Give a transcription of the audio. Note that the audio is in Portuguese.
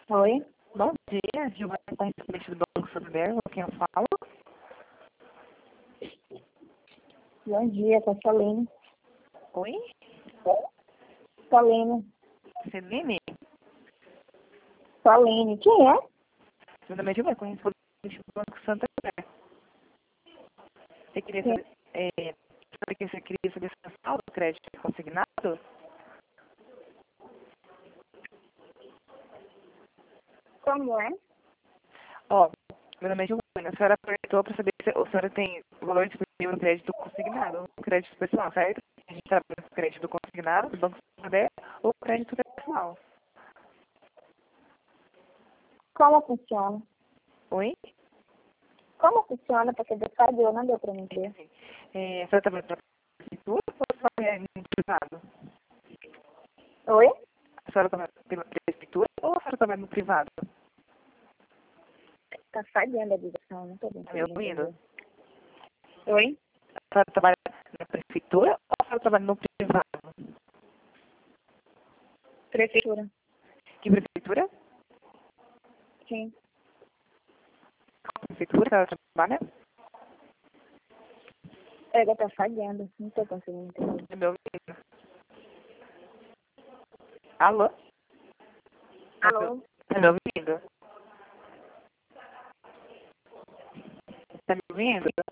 Oi, Bom dia, Giovana está residente do Banco Santander, com quem eu falo. bom dia, tá Salene. Oi? Salene, Celine? Salene, quem é? Meu nome é Giovana, com residente do Banco Santander. Você queria Quem? saber, sabe que você queria saber se é saldo crédito consignado? Como é? Ó, meu nome é Giovana, a senhora perguntou para saber se a senhora tem valor disponível no crédito consignado, no crédito pessoal, certo? A gente trabalha com crédito consignado do Banco Santander ou crédito pessoal. Como funciona? Oi? Como funciona? Porque de fato eu não deu pra me ver. A senhora trabalha na prefeitura ou trabalha em privado? Oi? A senhora trabalha pela prefeitura ou a senhora trabalha no privado? Tá falhando a ligação, não tô bem Tá me ouvindo? entender. Oi? A senhora trabalha na prefeitura ou a senhora trabalha no privado? Prefeitura. Que prefeitura? Sim. Qual prefeitura que a senhora trabalha? Ela tá falhando, não tô conseguindo entender. Tá me ouvindo? Alô? Alô? Tá me ouvindo? Tá me ouvindo?